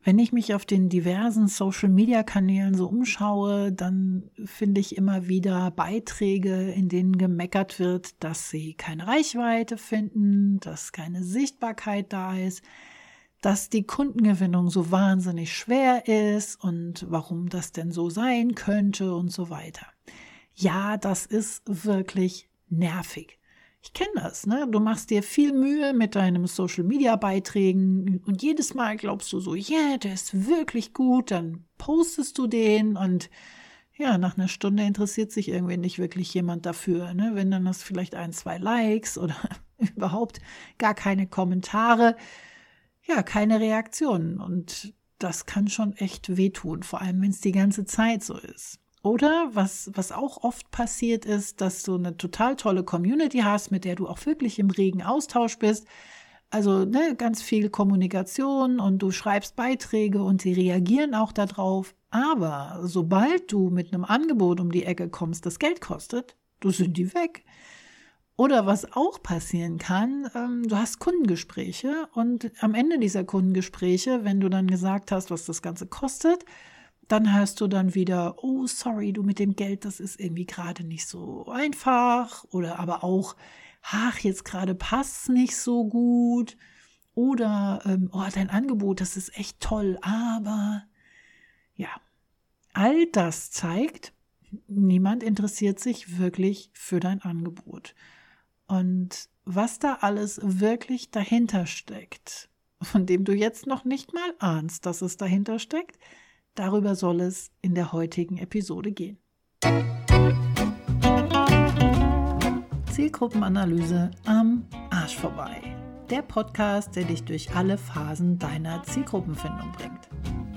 Wenn ich mich auf den diversen Social-Media-Kanälen so umschaue, dann finde ich immer wieder Beiträge, in denen gemeckert wird, dass sie keine Reichweite finden, dass keine Sichtbarkeit da ist, dass die Kundengewinnung so wahnsinnig schwer ist und warum das denn so sein könnte und so weiter. Ja, das ist wirklich nervig. Ich kenne das, ne? Du machst dir viel Mühe mit deinen Social-Media-Beiträgen und jedes Mal glaubst du so, yeah, der ist wirklich gut, dann postest du den und ja, nach einer Stunde interessiert sich irgendwie nicht wirklich jemand dafür, ne? Wenn dann hast du vielleicht 1, 2 Likes oder überhaupt gar keine Kommentare, ja, keine Reaktionen und das kann schon echt wehtun, vor allem wenn es die ganze Zeit so ist. Oder was auch oft passiert ist, dass du eine total tolle Community hast, mit der du auch wirklich im regen Austausch bist. Also ganz viel Kommunikation und du schreibst Beiträge und sie reagieren auch darauf. Aber sobald du mit einem Angebot um die Ecke kommst, das Geld kostet, sind die weg. Oder was auch passieren kann, du hast Kundengespräche und am Ende dieser Kundengespräche, wenn du dann gesagt hast, was das Ganze kostet, dann hörst du dann wieder, oh, sorry, du mit dem Geld, das ist irgendwie gerade nicht so einfach. Oder aber auch, ach, jetzt gerade passt es nicht so gut. Oder, oh, dein Angebot, das ist echt toll. Aber, ja, all das zeigt, niemand interessiert sich wirklich für dein Angebot. Und was da alles wirklich dahinter steckt, von dem du jetzt noch nicht mal ahnst, dass es dahinter steckt, darüber soll es in der heutigen Episode gehen. Zielgruppenanalyse am Arsch vorbei. Der Podcast, der dich durch alle Phasen deiner Zielgruppenfindung bringt.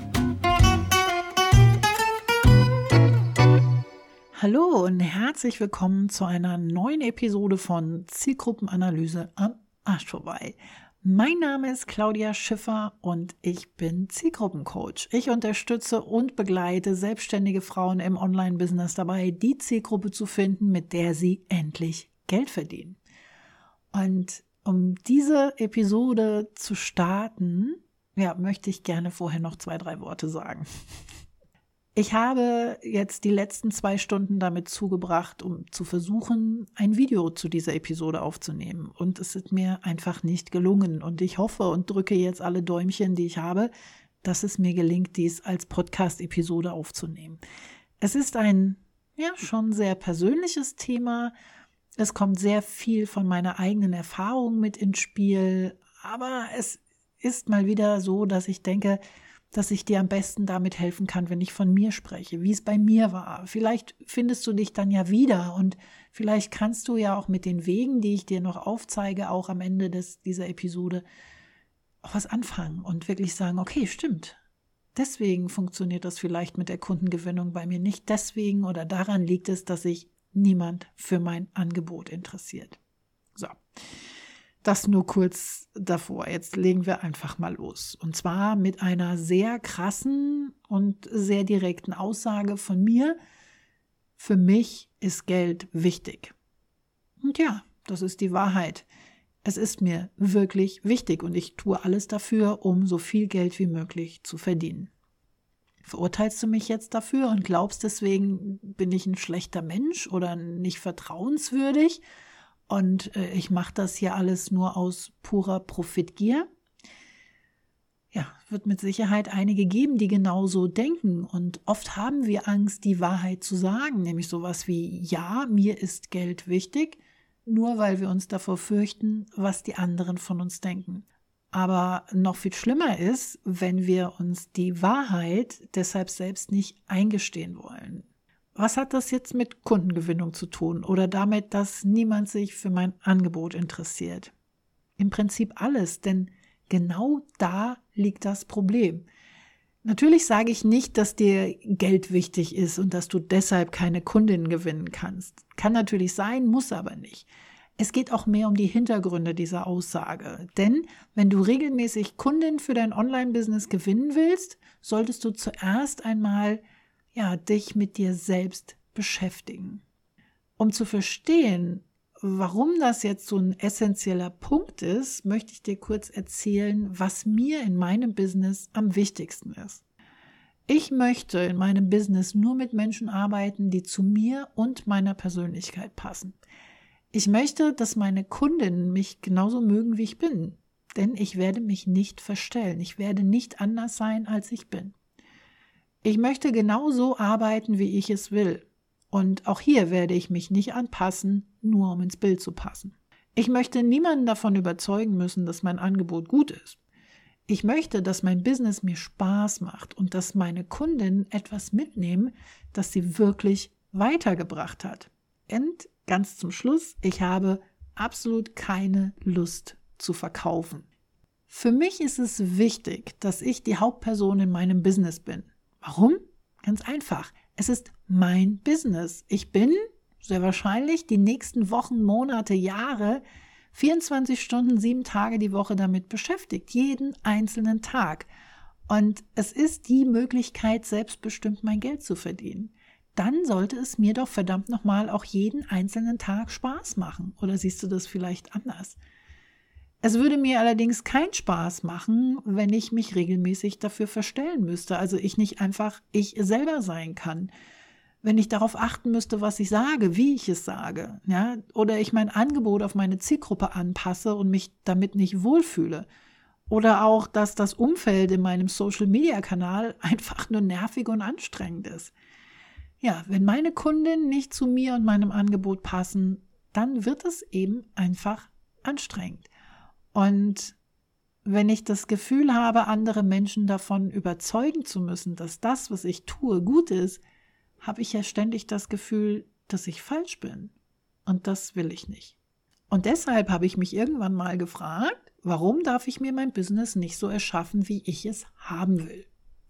Hallo und herzlich willkommen zu einer neuen Episode von Zielgruppenanalyse am Arsch vorbei. Mein Name ist Claudia Schiffer und ich bin Zielgruppencoach. Ich unterstütze und begleite selbstständige Frauen im Online-Business dabei, die Zielgruppe zu finden, mit der sie endlich Geld verdienen. Und um diese Episode zu starten, möchte ich gerne vorher noch 2, 3 Worte sagen. Ich habe jetzt die letzten 2 Stunden damit zugebracht, um zu versuchen, ein Video zu dieser Episode aufzunehmen. Und es ist mir einfach nicht gelungen. Und ich hoffe und drücke jetzt alle Däumchen, die ich habe, dass es mir gelingt, dies als Podcast-Episode aufzunehmen. Es ist ein schon sehr persönliches Thema. Es kommt sehr viel von meiner eigenen Erfahrung mit ins Spiel. Aber es ist mal wieder so, dass ich denke, dass ich dir am besten damit helfen kann, wenn ich von mir spreche, wie es bei mir war. Vielleicht findest du dich dann ja wieder und vielleicht kannst du ja auch mit den Wegen, die ich dir noch aufzeige, auch am Ende dieser Episode auch was anfangen und wirklich sagen, okay, stimmt. Deswegen funktioniert das vielleicht mit der Kundengewinnung bei mir nicht. Deswegen oder daran liegt es, dass sich niemand für mein Angebot interessiert. So. Das nur kurz davor. Jetzt legen wir einfach mal los. Und zwar mit einer sehr krassen und sehr direkten Aussage von mir. Für mich ist Geld wichtig. Und ja, das ist die Wahrheit. Es ist mir wirklich wichtig und ich tue alles dafür, um so viel Geld wie möglich zu verdienen. Verurteilst du mich jetzt dafür und glaubst deswegen, bin ich ein schlechter Mensch oder nicht vertrauenswürdig? Und ich mache das hier alles nur aus purer Profitgier. Ja, wird mit Sicherheit einige geben, die genauso denken. Und oft haben wir Angst, die Wahrheit zu sagen, nämlich sowas wie, ja, mir ist Geld wichtig, nur weil wir uns davor fürchten, was die anderen von uns denken. Aber noch viel schlimmer ist, wenn wir uns die Wahrheit deshalb selbst nicht eingestehen wollen. Was hat das jetzt mit Kundengewinnung zu tun oder damit, dass niemand sich für mein Angebot interessiert? Im Prinzip alles, denn genau da liegt das Problem. Natürlich sage ich nicht, dass dir Geld wichtig ist und dass du deshalb keine Kundinnen gewinnen kannst. Kann natürlich sein, muss aber nicht. Es geht auch mehr um die Hintergründe dieser Aussage. Denn wenn du regelmäßig Kundinnen für dein Online-Business gewinnen willst, solltest du zuerst einmal dich mit dir selbst beschäftigen. Um zu verstehen, warum das jetzt so ein essentieller Punkt ist, möchte ich dir kurz erzählen, was mir in meinem Business am wichtigsten ist. Ich möchte in meinem Business nur mit Menschen arbeiten, die zu mir und meiner Persönlichkeit passen. Ich möchte, dass meine Kundinnen mich genauso mögen, wie ich bin, denn ich werde mich nicht verstellen. Ich werde nicht anders sein, als ich bin. Ich möchte genauso arbeiten, wie ich es will. Und auch hier werde ich mich nicht anpassen, nur um ins Bild zu passen. Ich möchte niemanden davon überzeugen müssen, dass mein Angebot gut ist. Ich möchte, dass mein Business mir Spaß macht und dass meine Kundinnen etwas mitnehmen, das sie wirklich weitergebracht hat. Und ganz zum Schluss, ich habe absolut keine Lust zu verkaufen. Für mich ist es wichtig, dass ich die Hauptperson in meinem Business bin. Warum? Ganz einfach. Es ist mein Business. Ich bin sehr wahrscheinlich die nächsten Wochen, Monate, Jahre 24 Stunden, 7 Tage die Woche damit beschäftigt. Jeden einzelnen Tag. Und es ist die Möglichkeit, selbstbestimmt mein Geld zu verdienen. Dann sollte es mir doch verdammt nochmal auch jeden einzelnen Tag Spaß machen. Oder siehst du das vielleicht anders? Es würde mir allerdings keinen Spaß machen, wenn ich mich regelmäßig dafür verstellen müsste. Also ich nicht einfach ich selber sein kann. Wenn ich darauf achten müsste, was ich sage, wie ich es sage. Ja? Oder ich mein Angebot auf meine Zielgruppe anpasse und mich damit nicht wohlfühle. Oder auch, dass das Umfeld in meinem Social-Media-Kanal einfach nur nervig und anstrengend ist. Ja, wenn meine Kundinnen nicht zu mir und meinem Angebot passen, dann wird es eben einfach anstrengend. Und wenn ich das Gefühl habe, andere Menschen davon überzeugen zu müssen, dass das, was ich tue, gut ist, habe ich ja ständig das Gefühl, dass ich falsch bin. Und das will ich nicht. Und deshalb habe ich mich irgendwann mal gefragt, warum darf ich mir mein Business nicht so erschaffen, wie ich es haben will?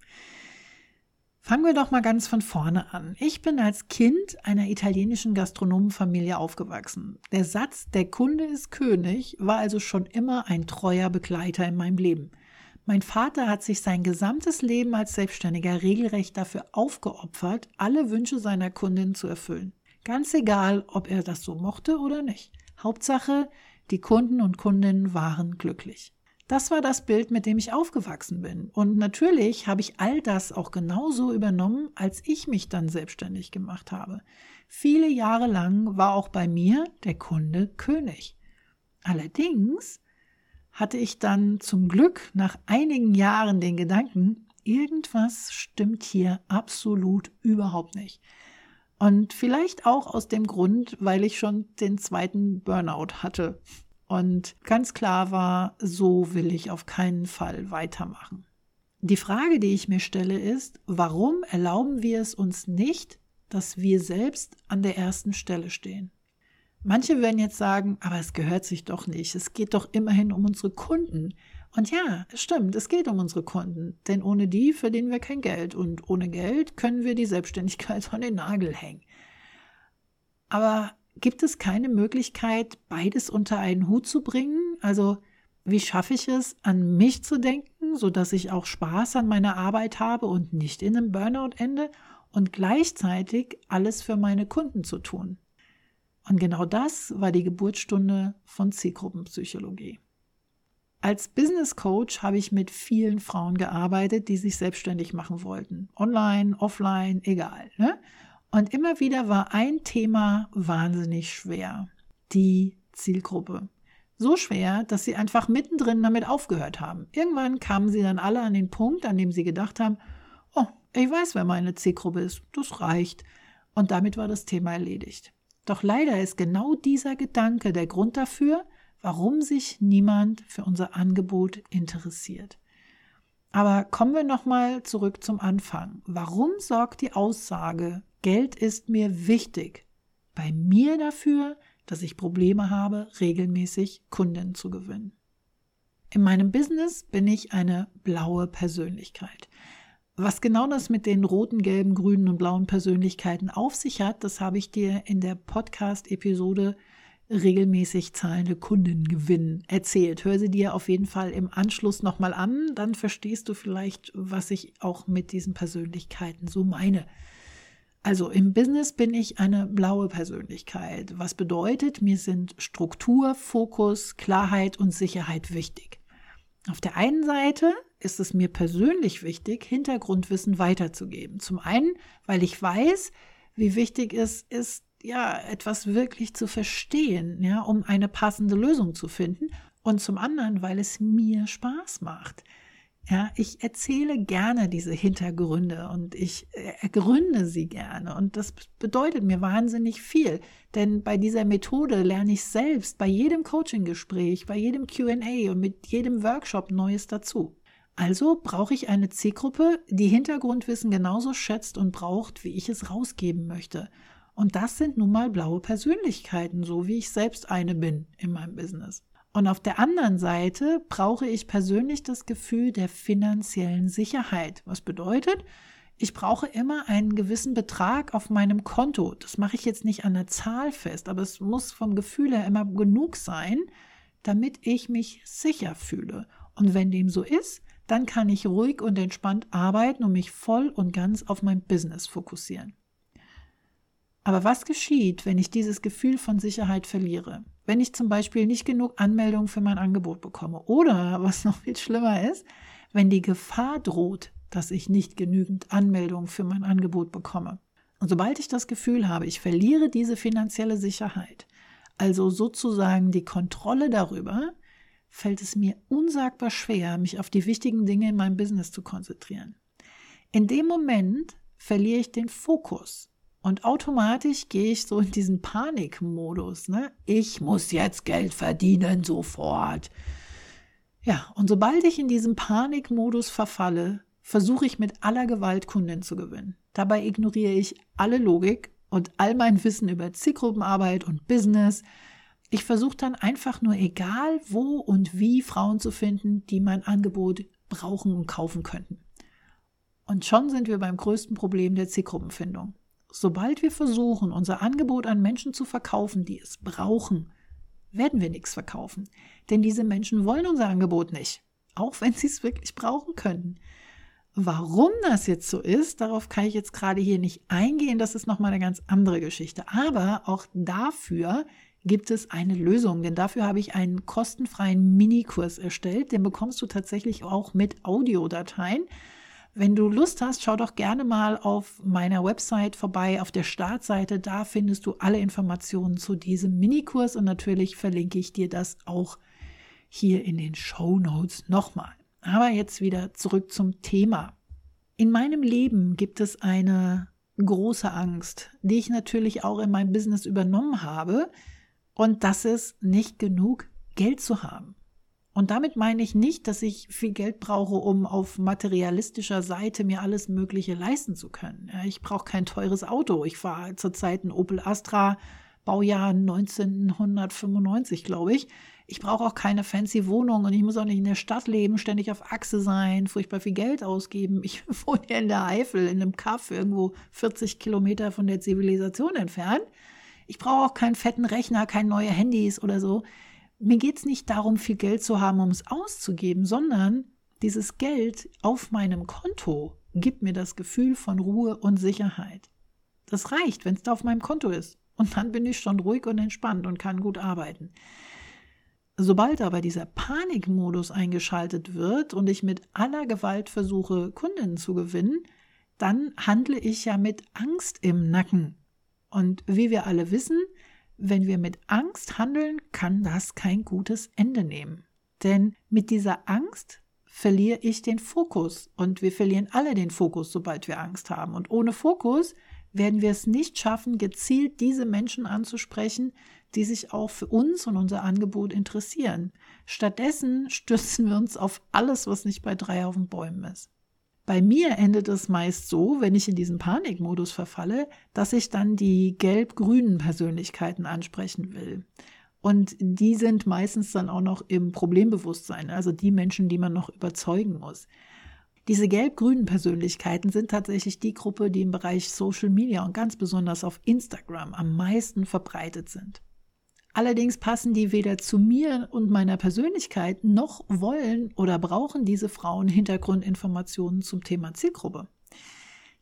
Fangen wir doch mal ganz von vorne an. Ich bin als Kind einer italienischen Gastronomenfamilie aufgewachsen. Der Satz, der Kunde ist König, war also schon immer ein treuer Begleiter in meinem Leben. Mein Vater hat sich sein gesamtes Leben als Selbstständiger regelrecht dafür aufgeopfert, alle Wünsche seiner Kundinnen zu erfüllen. Ganz egal, ob er das so mochte oder nicht. Hauptsache, die Kunden und Kundinnen waren glücklich. Das war das Bild, mit dem ich aufgewachsen bin. Und natürlich habe ich all das auch genauso übernommen, als ich mich dann selbstständig gemacht habe. Viele Jahre lang war auch bei mir der Kunde König. Allerdings hatte ich dann zum Glück nach einigen Jahren den Gedanken, irgendwas stimmt hier absolut überhaupt nicht. Und vielleicht auch aus dem Grund, weil ich schon den zweiten Burnout hatte. Und ganz klar war, so will ich auf keinen Fall weitermachen. Die Frage, die ich mir stelle, ist, warum erlauben wir es uns nicht, dass wir selbst an der ersten Stelle stehen? Manche werden jetzt sagen, aber es gehört sich doch nicht. Es geht doch immerhin um unsere Kunden. Und ja, es stimmt, es geht um unsere Kunden. Denn ohne die verdienen wir kein Geld. Und ohne Geld können wir die Selbstständigkeit an den Nagel hängen. Aber gibt es keine Möglichkeit, beides unter einen Hut zu bringen? Also, wie schaffe ich es, an mich zu denken, sodass ich auch Spaß an meiner Arbeit habe und nicht in einem Burnout ende und gleichzeitig alles für meine Kunden zu tun? Und genau das war die Geburtsstunde von Zielgruppenpsychologie. Als Business Coach habe ich mit vielen Frauen gearbeitet, die sich selbstständig machen wollten. Online, offline, egal, ne? Und immer wieder war ein Thema wahnsinnig schwer. Die Zielgruppe. So schwer, dass sie einfach mittendrin damit aufgehört haben. Irgendwann kamen sie dann alle an den Punkt, an dem sie gedacht haben, oh, ich weiß, wer meine Zielgruppe ist, das reicht. Und damit war das Thema erledigt. Doch leider ist genau dieser Gedanke der Grund dafür, warum sich niemand für unser Angebot interessiert. Aber kommen wir nochmal zurück zum Anfang. Warum sorgt die Aussage, Geld ist mir wichtig, bei mir dafür, dass ich Probleme habe, regelmäßig Kunden zu gewinnen? In meinem Business bin ich eine blaue Persönlichkeit. Was genau das mit den roten, gelben, grünen und blauen Persönlichkeiten auf sich hat, das habe ich dir in der Podcast-Episode regelmäßig zahlende Kunden gewinnen erzählt. Hör sie dir auf jeden Fall im Anschluss nochmal an, dann verstehst du vielleicht, was ich auch mit diesen Persönlichkeiten so meine. Also im Business bin ich eine blaue Persönlichkeit, was bedeutet, mir sind Struktur, Fokus, Klarheit und Sicherheit wichtig. Auf der einen Seite ist es mir persönlich wichtig, Hintergrundwissen weiterzugeben. Zum einen, weil ich weiß, wie wichtig es ist, etwas wirklich zu verstehen, um eine passende Lösung zu finden. Und zum anderen, weil es mir Spaß macht. Ja, ich erzähle gerne diese Hintergründe und ich ergründe sie gerne. Und das bedeutet mir wahnsinnig viel. Denn bei dieser Methode lerne ich selbst bei jedem Coaching-Gespräch, bei jedem Q&A und mit jedem Workshop Neues dazu. Also brauche ich eine Zielgruppe, die Hintergrundwissen genauso schätzt und braucht, wie ich es rausgeben möchte. Und das sind nun mal blaue Persönlichkeiten, so wie ich selbst eine bin in meinem Business. Und auf der anderen Seite brauche ich persönlich das Gefühl der finanziellen Sicherheit. Was bedeutet, ich brauche immer einen gewissen Betrag auf meinem Konto. Das mache ich jetzt nicht an der Zahl fest, aber es muss vom Gefühl her immer genug sein, damit ich mich sicher fühle. Und wenn dem so ist, dann kann ich ruhig und entspannt arbeiten und mich voll und ganz auf mein Business fokussieren. Aber was geschieht, wenn ich dieses Gefühl von Sicherheit verliere? Wenn ich zum Beispiel nicht genug Anmeldungen für mein Angebot bekomme oder, was noch viel schlimmer ist, wenn die Gefahr droht, dass ich nicht genügend Anmeldungen für mein Angebot bekomme. Und sobald ich das Gefühl habe, ich verliere diese finanzielle Sicherheit, also sozusagen die Kontrolle darüber, fällt es mir unsagbar schwer, mich auf die wichtigen Dinge in meinem Business zu konzentrieren. In dem Moment verliere ich den Fokus. Und automatisch gehe ich so in diesen Panikmodus. Ich muss jetzt Geld verdienen, sofort. Ja, und sobald ich in diesen Panikmodus verfalle, versuche ich mit aller Gewalt Kunden zu gewinnen. Dabei ignoriere ich alle Logik und all mein Wissen über Zielgruppenarbeit und Business. Ich versuche dann einfach nur, egal wo und wie, Frauen zu finden, die mein Angebot brauchen und kaufen könnten. Und schon sind wir beim größten Problem der Zielgruppenfindung. Sobald wir versuchen, unser Angebot an Menschen zu verkaufen, die es brauchen, werden wir nichts verkaufen. Denn diese Menschen wollen unser Angebot nicht, auch wenn sie es wirklich brauchen könnten. Warum das jetzt so ist, darauf kann ich jetzt gerade hier nicht eingehen. Das ist nochmal eine ganz andere Geschichte. Aber auch dafür gibt es eine Lösung. Denn dafür habe ich einen kostenfreien Minikurs erstellt. Den bekommst du tatsächlich auch mit Audiodateien. Wenn du Lust hast, schau doch gerne mal auf meiner Website vorbei, auf der Startseite. Da findest du alle Informationen zu diesem Minikurs und natürlich verlinke ich dir das auch hier in den Shownotes nochmal. Aber jetzt wieder zurück zum Thema. In meinem Leben gibt es eine große Angst, die ich natürlich auch in meinem Business übernommen habe, und das ist, nicht genug Geld zu haben. Und damit meine ich nicht, dass ich viel Geld brauche, um auf materialistischer Seite mir alles Mögliche leisten zu können. Ja, ich brauche kein teures Auto. Ich fahre zurzeit ein Opel Astra, Baujahr 1995, glaube ich. Ich brauche auch keine fancy Wohnung und ich muss auch nicht in der Stadt leben, ständig auf Achse sein, furchtbar viel Geld ausgeben. Ich wohne hier in der Eifel, in einem Kaff, irgendwo 40 Kilometer von der Zivilisation entfernt. Ich brauche auch keinen fetten Rechner, keine neue Handys oder so. Mir geht es nicht darum, viel Geld zu haben, um es auszugeben, sondern dieses Geld auf meinem Konto gibt mir das Gefühl von Ruhe und Sicherheit. Das reicht, wenn es da auf meinem Konto ist. Und dann bin ich schon ruhig und entspannt und kann gut arbeiten. Sobald aber dieser Panikmodus eingeschaltet wird und ich mit aller Gewalt versuche, Kunden zu gewinnen, dann handle ich ja mit Angst im Nacken. Und wie wir alle wissen, wenn wir mit Angst handeln, kann das kein gutes Ende nehmen. Denn mit dieser Angst verliere ich den Fokus und wir verlieren alle den Fokus, sobald wir Angst haben. Und ohne Fokus werden wir es nicht schaffen, gezielt diese Menschen anzusprechen, die sich auch für uns und unser Angebot interessieren. Stattdessen stürzen wir uns auf alles, was nicht bei 3 auf den Bäumen ist. Bei mir endet es meist so, wenn ich in diesen Panikmodus verfalle, dass ich dann die gelb-grünen Persönlichkeiten ansprechen will. Und die sind meistens dann auch noch im Problembewusstsein, also die Menschen, die man noch überzeugen muss. Diese gelb-grünen Persönlichkeiten sind tatsächlich die Gruppe, die im Bereich Social Media und ganz besonders auf Instagram am meisten verbreitet sind. Allerdings passen die weder zu mir und meiner Persönlichkeit, noch wollen oder brauchen diese Frauen Hintergrundinformationen zum Thema Zielgruppe.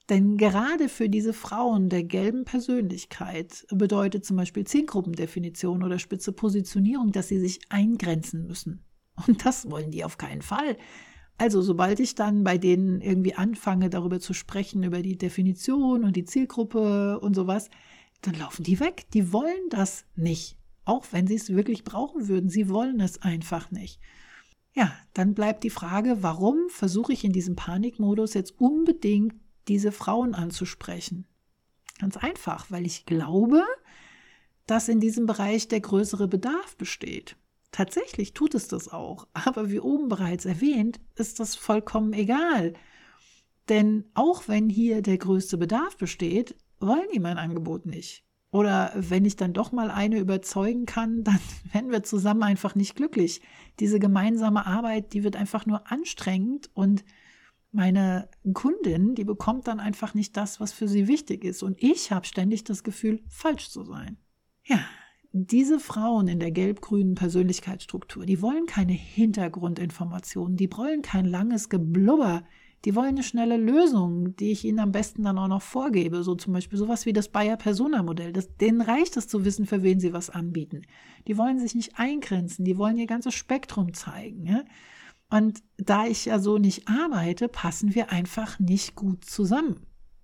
Denn gerade für diese Frauen der gelben Persönlichkeit bedeutet zum Beispiel Zielgruppendefinition oder spitze Positionierung, dass sie sich eingrenzen müssen. Und das wollen die auf keinen Fall. Also sobald ich dann bei denen irgendwie anfange, darüber zu sprechen, über die Definition und die Zielgruppe und sowas, dann laufen die weg. Die wollen das nicht. Auch wenn sie es wirklich brauchen würden. Sie wollen es einfach nicht. Ja, dann bleibt die Frage, warum versuche ich in diesem Panikmodus jetzt unbedingt diese Frauen anzusprechen? Ganz einfach, weil ich glaube, dass in diesem Bereich der größere Bedarf besteht. Tatsächlich tut es das auch, aber wie oben bereits erwähnt, ist das vollkommen egal. Denn auch wenn hier der größte Bedarf besteht, wollen die mein Angebot nicht. Oder wenn ich dann doch mal eine überzeugen kann, dann werden wir zusammen einfach nicht glücklich. Diese gemeinsame Arbeit, die wird einfach nur anstrengend und meine Kundin, die bekommt dann einfach nicht das, was für sie wichtig ist. Und ich habe ständig das Gefühl, falsch zu sein. Ja, diese Frauen in der gelb-grünen Persönlichkeitsstruktur, die wollen keine Hintergrundinformationen, die wollen kein langes Geblubber, die wollen eine schnelle Lösung, die ich ihnen am besten dann auch noch vorgebe. So zum Beispiel sowas wie das Buyer-Persona-Modell. Denen reicht es zu wissen, für wen sie was anbieten. Die wollen sich nicht eingrenzen, die wollen ihr ganzes Spektrum zeigen. Ja? Und da ich ja so nicht arbeite, passen wir einfach nicht gut zusammen.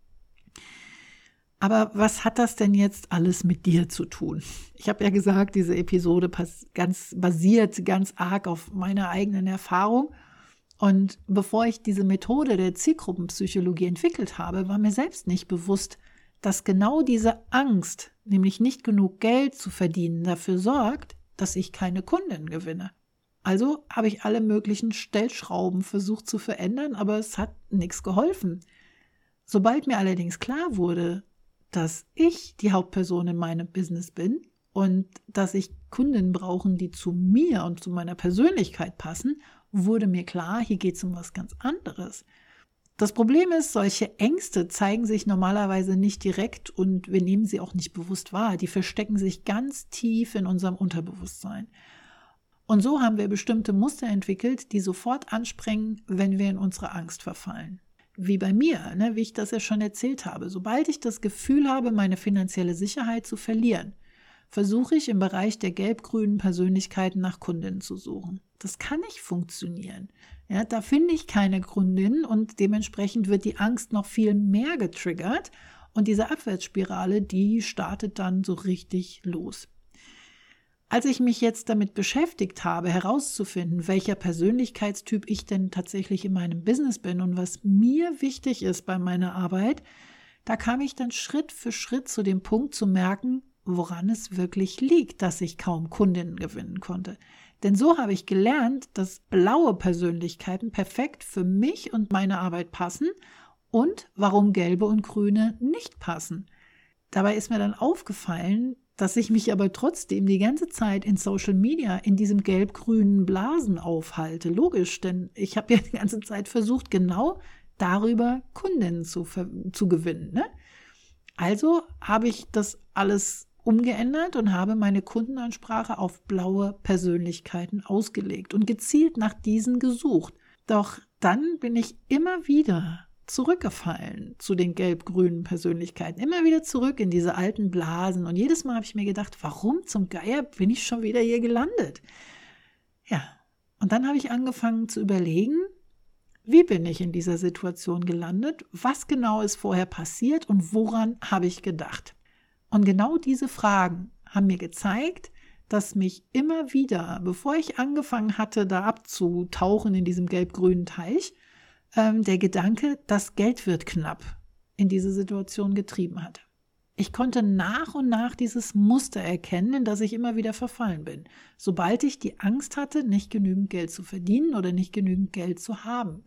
Aber was hat das denn jetzt alles mit dir zu tun? Ich habe ja gesagt, diese Episode basiert ganz arg auf meiner eigenen Erfahrung. Und bevor ich diese Methode der Zielgruppenpsychologie entwickelt habe, war mir selbst nicht bewusst, dass genau diese Angst, nämlich nicht genug Geld zu verdienen, dafür sorgt, dass ich keine Kunden gewinne. Also habe ich alle möglichen Stellschrauben versucht zu verändern, aber es hat nichts geholfen. Sobald mir allerdings klar wurde, dass ich die Hauptperson in meinem Business bin und dass ich Kunden brauche, die zu mir und zu meiner Persönlichkeit passen, wurde mir klar, hier geht es um was ganz anderes. Das Problem ist, solche Ängste zeigen sich normalerweise nicht direkt und wir nehmen sie auch nicht bewusst wahr. Die verstecken sich ganz tief in unserem Unterbewusstsein. Und so haben wir bestimmte Muster entwickelt, die sofort anspringen, wenn wir in unsere Angst verfallen. Wie bei mir, wie ich das ja schon erzählt habe. Sobald ich das Gefühl habe, meine finanzielle Sicherheit zu verlieren, versuche ich im Bereich der gelb-grünen Persönlichkeiten nach Kundinnen zu suchen. Das kann nicht funktionieren. Ja, da finde ich keine Kundin und dementsprechend wird die Angst noch viel mehr getriggert und diese Abwärtsspirale, die startet dann so richtig los. Als ich mich jetzt damit beschäftigt habe, herauszufinden, welcher Persönlichkeitstyp ich denn tatsächlich in meinem Business bin und was mir wichtig ist bei meiner Arbeit, da kam ich dann Schritt für Schritt zu dem Punkt zu merken, woran es wirklich liegt, dass ich kaum Kundinnen gewinnen konnte. Denn so habe ich gelernt, dass blaue Persönlichkeiten perfekt für mich und meine Arbeit passen und warum gelbe und grüne nicht passen. Dabei ist mir dann aufgefallen, dass ich mich aber trotzdem die ganze Zeit in Social Media in diesem gelb-grünen Blasen aufhalte. Logisch, denn ich habe ja die ganze Zeit versucht, genau darüber Kundinnen zu gewinnen. Ne? Also habe ich das alles umgeändert und habe meine Kundenansprache auf blaue Persönlichkeiten ausgelegt und gezielt nach diesen gesucht. Doch dann bin ich immer wieder zurückgefallen zu den gelb-grünen Persönlichkeiten, immer wieder zurück in diese alten Blasen und jedes Mal habe ich mir gedacht, warum zum Geier bin ich schon wieder hier gelandet? Ja, und dann habe ich angefangen zu überlegen, wie bin ich in dieser Situation gelandet, was genau ist vorher passiert und woran habe ich gedacht? Und genau diese Fragen haben mir gezeigt, dass mich immer wieder, bevor ich angefangen hatte, da abzutauchen in diesem gelb-grünen Teich, der Gedanke, das Geld wird knapp, in diese Situation getrieben hat. Ich konnte nach und nach dieses Muster erkennen, in das ich immer wieder verfallen bin, sobald ich die Angst hatte, nicht genügend Geld zu verdienen oder nicht genügend Geld zu haben.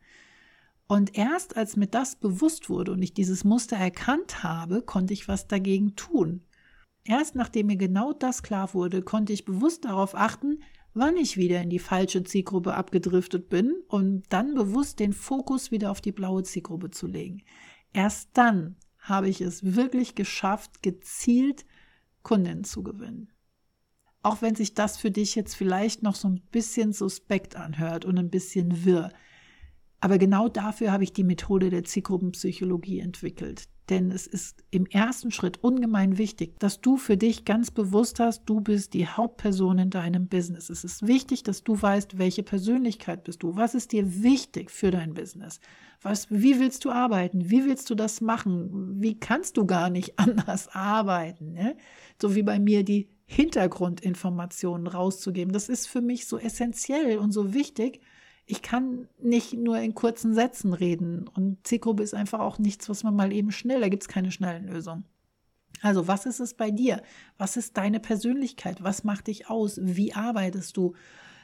Und erst als mir das bewusst wurde und ich dieses Muster erkannt habe, konnte ich was dagegen tun. Erst nachdem mir genau das klar wurde, konnte ich bewusst darauf achten, wann ich wieder in die falsche Zielgruppe abgedriftet bin und dann bewusst den Fokus wieder auf die blaue Zielgruppe zu legen. Erst dann habe ich es wirklich geschafft, gezielt Kunden zu gewinnen. Auch wenn sich das für dich jetzt vielleicht noch so ein bisschen suspekt anhört und ein bisschen wirr. Aber genau dafür habe ich die Methode der Zielgruppenpsychologie entwickelt. Denn es ist im ersten Schritt ungemein wichtig, dass du für dich ganz bewusst hast, du bist die Hauptperson in deinem Business. Es ist wichtig, dass du weißt, welche Persönlichkeit bist du. Was ist dir wichtig für dein Business? Wie willst du arbeiten? Wie willst du das machen? Wie kannst du gar nicht anders arbeiten? Ne? So wie bei mir die Hintergrundinformationen rauszugeben. Das ist für mich so essentiell und so wichtig. Ich kann nicht nur in kurzen Sätzen reden und Zielgruppe ist einfach auch nichts, was man mal eben schnell, da gibt es keine schnellen Lösungen. Also was ist es bei dir? Was ist deine Persönlichkeit? Was macht dich aus? Wie arbeitest du?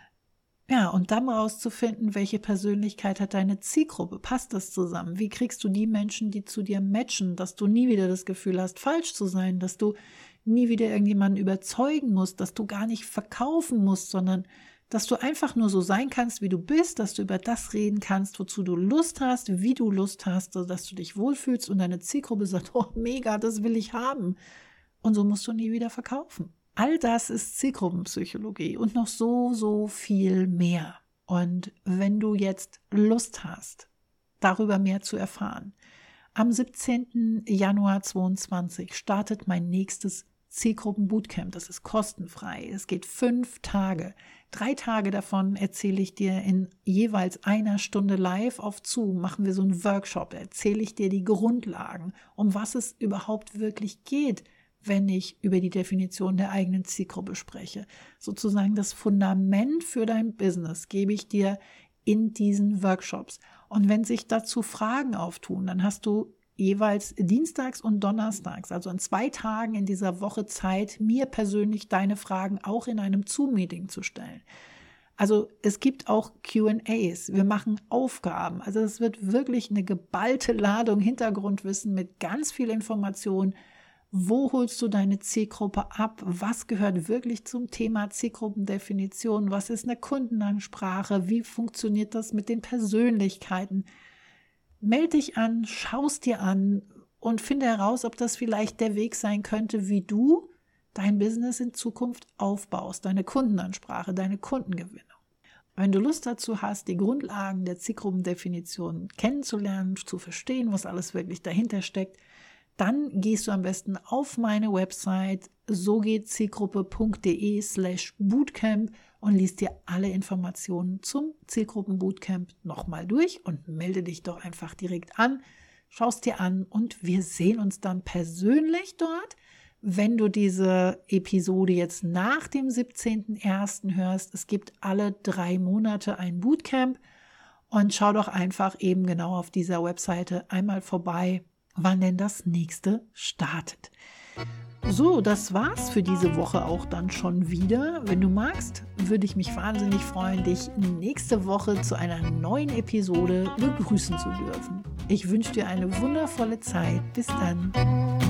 Ja, und dann rauszufinden, welche Persönlichkeit hat deine Zielgruppe? Passt das zusammen? Wie kriegst du die Menschen, die zu dir matchen, dass du nie wieder das Gefühl hast, falsch zu sein, dass du nie wieder irgendjemanden überzeugen musst, dass du gar nicht verkaufen musst, sondern dass du einfach nur so sein kannst, wie du bist, dass du über das reden kannst, wozu du Lust hast, wie du Lust hast, dass du dich wohlfühlst und deine Zielgruppe sagt, oh mega, das will ich haben. Und so musst du nie wieder verkaufen. All das ist Zielgruppenpsychologie und noch so viel mehr. Und wenn du jetzt Lust hast, darüber mehr zu erfahren, am 17. Januar 2022 startet mein nächstes Zielgruppen-Bootcamp. Das ist kostenfrei. Es geht 5 Tage. 3 Tage davon erzähle ich dir in jeweils 1 Stunde live auf Zoom. Machen wir so einen Workshop. Da erzähle ich dir die Grundlagen, um was es überhaupt wirklich geht, wenn ich über die Definition der eigenen Zielgruppe spreche. Sozusagen das Fundament für dein Business gebe ich dir in diesen Workshops. Und wenn sich dazu Fragen auftun, dann hast du jeweils dienstags und donnerstags, also an 2 Tagen in dieser Woche Zeit, mir persönlich deine Fragen auch in einem Zoom-Meeting zu stellen. Also es gibt auch Q&As, wir machen Aufgaben, also es wird wirklich eine geballte Ladung Hintergrundwissen mit ganz viel Information. Wo holst du deine Zielgruppe ab? Was gehört wirklich zum Thema Zielgruppendefinition? Was ist eine Kundenansprache? Wie funktioniert das mit den Persönlichkeiten? Meld dich an, schaust dir an und finde heraus, ob das vielleicht der Weg sein könnte, wie du dein Business in Zukunft aufbaust, deine Kundenansprache, deine Kundengewinnung. Wenn du Lust dazu hast, die Grundlagen der Zielgruppendefinition kennenzulernen, zu verstehen, was alles wirklich dahinter steckt, dann gehst du am besten auf meine Website sogehtzielgruppe.de/bootcamp und liest dir alle Informationen zum Zielgruppen-Bootcamp nochmal durch und melde dich doch einfach direkt an, schaust dir an und wir sehen uns dann persönlich dort. Wenn du diese Episode jetzt nach dem 17.01. hörst, es gibt alle 3 Monate ein Bootcamp und schau doch einfach eben genau auf dieser Webseite einmal vorbei, wann denn das nächste startet. So, das war's für diese Woche auch dann schon wieder. Wenn du magst, würde ich mich wahnsinnig freuen, dich nächste Woche zu einer neuen Episode begrüßen zu dürfen. Ich wünsche dir eine wundervolle Zeit. Bis dann.